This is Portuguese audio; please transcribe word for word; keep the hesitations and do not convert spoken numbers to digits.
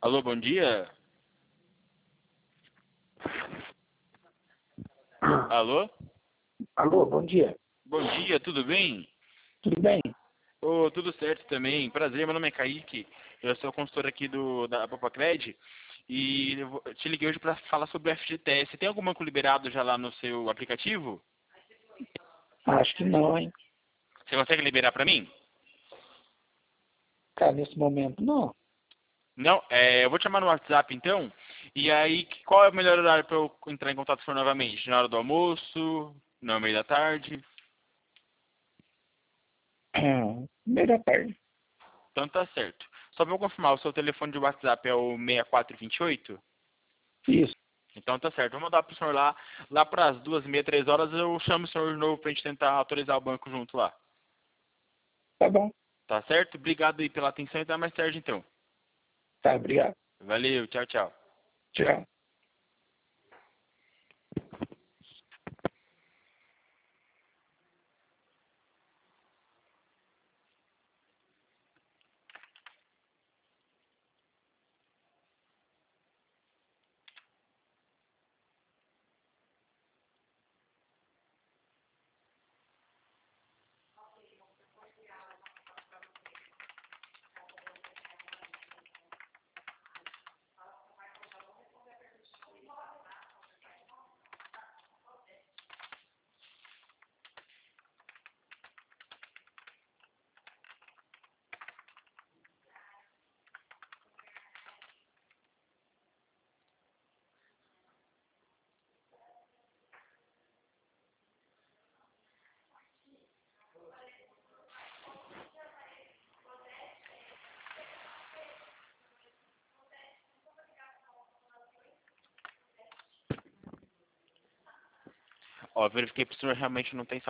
Alô, bom dia? Alô? Alô, bom dia. Bom dia, tudo bem? Tudo bem? Ô, tudo certo também. Prazer, meu nome é Kaique. Eu sou consultor aqui do, da Papacred. E eu vou- te liguei hoje para falar sobre o F G T S. Tem algum banco liberado já lá no seu aplicativo? Acho que não, hein? Você consegue liberar para mim? Cara, nesse momento, não. Não? É, eu vou te chamar no WhatsApp então. E aí, que- qual é o melhor horário para eu entrar em contato for novamente? Na hora do almoço? No meio da tarde? Meio da tarde. Então tá certo. Só para eu confirmar, o seu telefone de WhatsApp é o seis quatro dois oito? Isso, Então tá certo. Vou mandar pro senhor lá. Lá para as duas e meia, três horas, eu chamo o senhor de novo pra gente tentar autorizar o banco junto lá. tá bom. Tá certo? Obrigado aí pela atenção e até mais tarde então. Tá, obrigado. Valeu, tchau, tchau. Tchau. Ó, verifiquei pro senhor realmente não tem